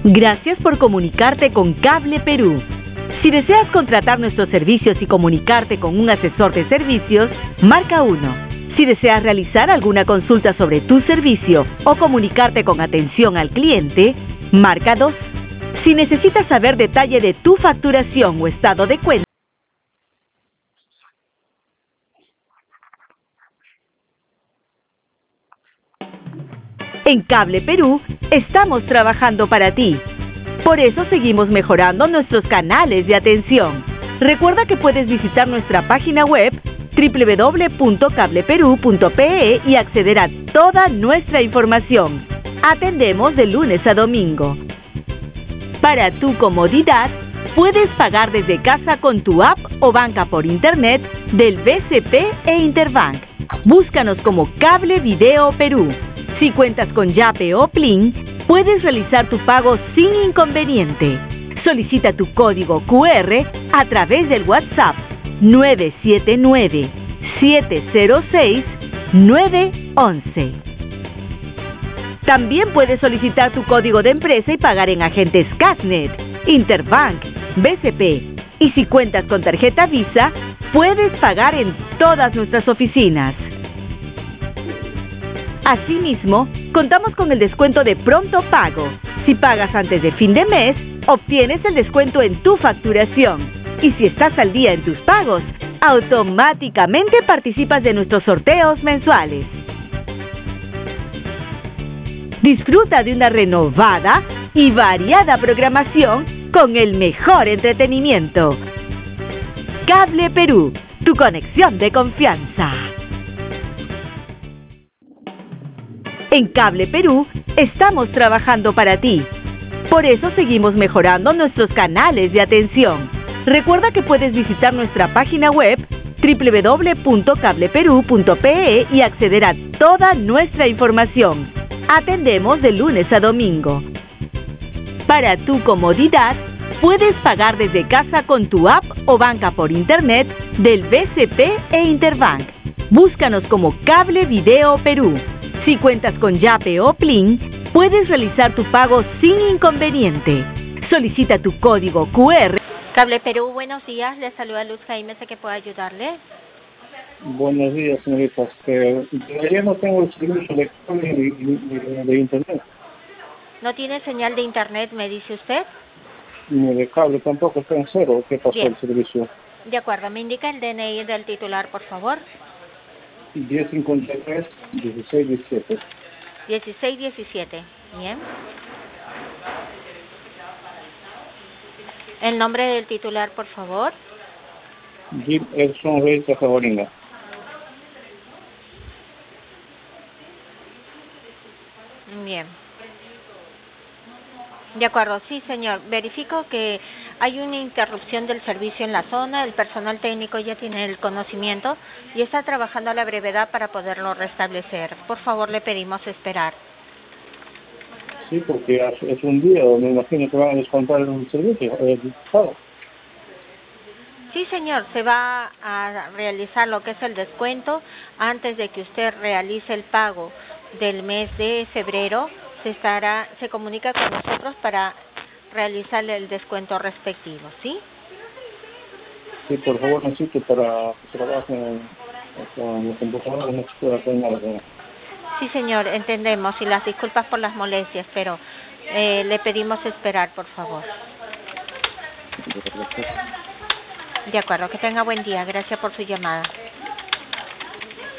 Gracias por comunicarte con Cable Perú. Si deseas contratar nuestros servicios y comunicarte con un asesor de servicios, marca 1. Si deseas realizar alguna consulta sobre tu servicio o comunicarte con atención al cliente, marca 2. Si necesitas saber detalle de tu facturación o estado de cuenta, en Cable Perú estamos trabajando para ti. Por eso seguimos mejorando nuestros canales de atención. Recuerda que puedes visitar nuestra página web www.cableperú.pe y acceder a toda nuestra información. Atendemos de lunes a domingo. Para tu comodidad, puedes pagar desde casa con tu app o banca por internet del BCP e Interbank. Búscanos como Cable Video Perú. Si cuentas con Yape o Plin, puedes realizar tu pago sin inconveniente. Solicita tu código QR a través del WhatsApp 979-706-911. También puedes solicitar tu código de empresa y pagar en agentes Casnet, Interbank, BCP. Y si cuentas con tarjeta Visa, puedes pagar en todas nuestras oficinas. Asimismo, contamos con el descuento de pronto pago. Si pagas antes de fin de mes, obtienes el descuento en tu facturación. Y si estás al día en tus pagos, automáticamente participas de nuestros sorteos mensuales. Disfruta de una renovada y variada programación con el mejor entretenimiento. Cable Perú, tu conexión de confianza. En Cable Perú estamos trabajando para ti. Por eso seguimos mejorando nuestros canales de atención. Recuerda que puedes visitar nuestra página web www.cableperú.pe y acceder a toda nuestra información. Atendemos de lunes a domingo. Para tu comodidad, puedes pagar desde casa con tu app o banca por internet del BCP e Interbank. Búscanos como Cable Video Perú. Si cuentas con Yape o Plin, puedes realizar tu pago sin inconveniente. Solicita tu código QR. Cable Perú, buenos días. Le saluda Luz Jaime, sé que puedo ayudarle. Buenos días, señoritas. Todavía no tengo el servicio de cable de internet. ¿No tiene señal de internet, me dice usted? Ni de cable tampoco, está en cero. ¿Qué pasó Bien. el servicio? De acuerdo, me indica el DNI del titular, por favor. 1053 1617. 1617, bien. El nombre del titular, por favor. Jim Edson Reyes Cajaboringa. Bien. De acuerdo, sí, señor. Verifico que hay una interrupción del servicio en la zona. El personal técnico ya tiene el conocimiento y está trabajando a la brevedad para poderlo restablecer. Por favor, le pedimos esperar. Sí, porque es un día donde me imagino que van a descontar el servicio, el pago. Sí, señor, se va a realizar lo que es el descuento antes de que usted realice el pago del mes de febrero. Se comunica con nosotros para realizarle el descuento respectivo, ¿sí? Sí, por favor, necesito para que trabajen con los computadores, no se puede hacer nada. Sí, señor, entendemos y las disculpas por las molestias, pero le pedimos esperar, por favor. De acuerdo, que tenga buen día. Gracias por su llamada.